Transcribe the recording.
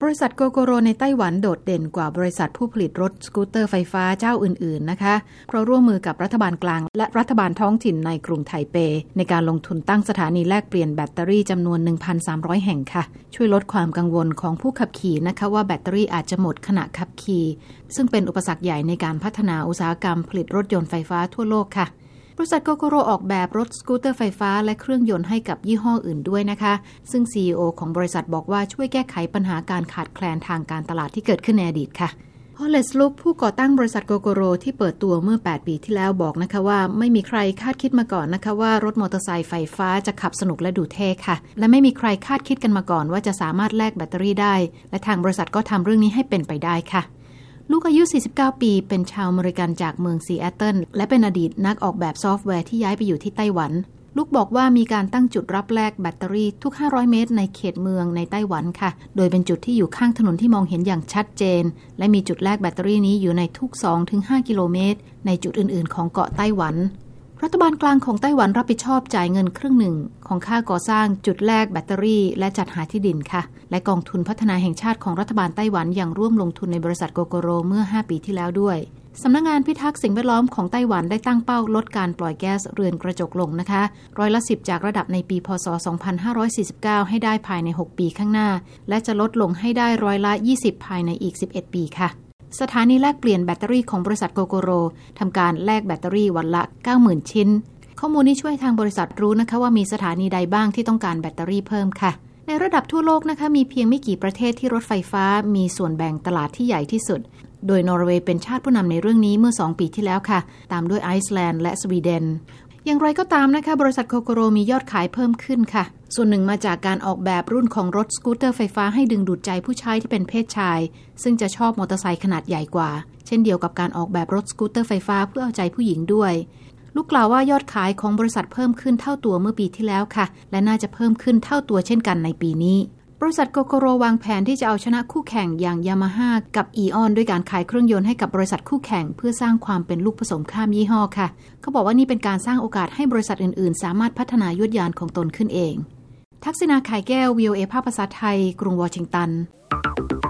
ริษัทโกโกโรในไต้หวันโดดเด่นกว่าบริษัทผู้ผลิตรถสกูตเตอร์ไฟฟ้าเจ้าอื่นๆนะคะเพราะร่วมมือกับรัฐบาลกลางและรัฐบาลท้องถิ่นในกรุงไทเปในการลงทุนตั้งสถานีแลกเปลี่ยนแบตเตอรี่จำนวน 1,300 แห่งค่ะช่วยลดความกังวลของผู้ขับขี่นะคะว่าแบตเตอรี่อาจจะหมดขณะขับขี่ซึ่งเป็นอุปสรรคใหญ่ในการพัฒนาอุตสาหกรรมผลิตรถยนต์ไฟฟ้าทั่วโลกค่ะบริษัทโกโกโรออกแบบรถสกูตเตอร์ไฟฟ้าและเครื่องยนต์ให้กับยี่ห้ออื่นด้วยนะคะซึ่ง CEO ของบริษัทบอกว่าช่วยแก้ไขปัญหาการขาดแคลนทางการตลาดที่เกิดขึ้นในอดีตค่ะฮอลเลสลุกผู้ก่อตั้งบริษัทโกโกโรที่เปิดตัวเมื่อ8ปีที่แล้วบอกนะคะว่าไม่มีใครคาดคิดมาก่อนนะคะว่ารถมอเตอร์ไซค์ไฟฟ้าจะขับสนุกและดูเท่ค่ะและไม่มีใครคาดคิดกันมาก่อนว่าจะสามารถแลกแบตเตอรี่ได้และทางบริษัทก็ทำเรื่องนี้ให้เป็นไปได้ค่ะลูกอายุ49ปีเป็นชาวอเมริกันจากเมืองซีแอตเทิลและเป็นอดีตนักออกแบบซอฟต์แวร์ที่ย้ายไปอยู่ที่ไต้หวันลูกบอกว่ามีการตั้งจุดรับแลกแบตเตอรี่ทุก500เมตรในเขตเมืองในไต้หวันค่ะโดยเป็นจุดที่อยู่ข้างถนนที่มองเห็นอย่างชัดเจนและมีจุดแลกแบตเตอรี่นี้อยู่ในทุก 2-5 กิโลเมตรในจุดอื่นๆของเกาะไต้หวันรัฐบาลกลางของไต้หวันรับผิดชอบจ่ายเงินครึ่งหนึ่งของค่าก่อสร้างจุดแลกแบตเตอรี่และจัดหาที่ดินค่ะและกองทุนพัฒนาแห่งชาติของรัฐบาลไต้หวันยังร่วมลงทุนในบริษัทโกโกโรเมื่อ5ปีที่แล้วด้วยสำนักงานพิทักษ์สิ่งแวดล้อมของไต้หวันได้ตั้งเป้าลดการปล่อยแก๊สเรือนกระจกลงนะคะ10%จากระดับในปีพ.ศ. 2549ให้ได้ภายใน6ปีข้างหน้าและจะลดลงให้ได้20%ภายในอีก11ปีค่ะสถานีแลกเปลี่ยนแบตเตอรี่ของบริษัทโกโกโรทำการแลกแบตเตอรี่วันละ 90,000 ชิ้นข้อมูลนี้ช่วยทางบริษัทรู้นะคะว่ามีสถานีใดบ้างที่ต้องการแบตเตอรี่เพิ่มค่ะในระดับทั่วโลกนะคะมีเพียงไม่กี่ประเทศที่รถไฟฟ้ามีส่วนแบ่งตลาดที่ใหญ่ที่สุดโดยนอร์เวย์เป็นชาติผู้นำในเรื่องนี้เมื่อ2ปีที่แล้วค่ะตามด้วยไอซ์แลนด์และสวีเดนอย่างไรก็ตามนะคะบริษัทโกโกโรมียอดขายเพิ่มขึ้นค่ะส่วนหนึ่งมาจากการออกแบบรุ่นของรถสกูตเตอร์ไฟฟ้าให้ดึงดูดใจผู้ใช้ที่เป็นเพศชายซึ่งจะชอบมอเตอร์ไซค์ขนาดใหญ่กว่าเช่นเดียวกับการออกแบบรถสกูตเตอร์ไฟฟ้าเพื่อเอาใจผู้หญิงด้วยลูกกล่าวว่ายอดขายของบริษัทเพิ่มขึ้นเท่าตัวเมื่อปีที่แล้วค่ะและน่าจะเพิ่มขึ้นเท่าตัวเช่นกันในปีนี้บริษัทโกโกโรวางแผนที่จะเอาชนะคู่แข่งอย่างยามาฮ่ากับอีออนด้วยการขายเครื่องยนต์ให้กับบริษัทคู่แข่งเพื่อสร้างความเป็นลูกผสมข้ามยี่ห้อค่ะเขาบอกว่านี่เป็นการสร้างโอกาสให้บริษัทอื่นๆสามารถพัฒนายวดยานของตนขึ้นเองทักษิณา ไข่แก้ว VOA ภาคภาษาไทยกรุงวอชิงตัน